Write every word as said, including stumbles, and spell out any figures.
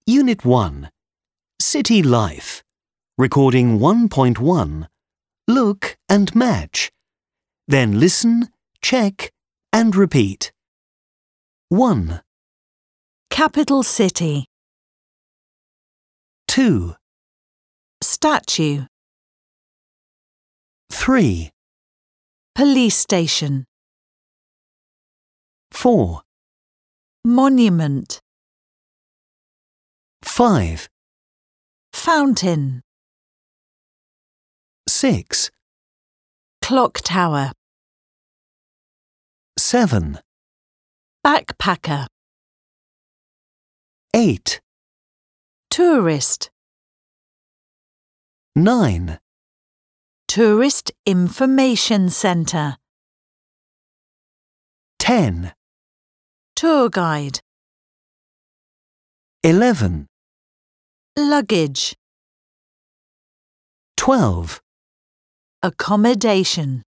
Unit one. City Life. Recording one point one. Look and match. Then listen, check and repeat. one, Capital city. two, Statue. three, Police station. four, Monument. five, Fountain. six, Clock tower. seven, Backpacker. eight, Tourist. nine, Tourist Information Centre. ten, Tour guide. eleven, Luggage. twelve. Accommodation.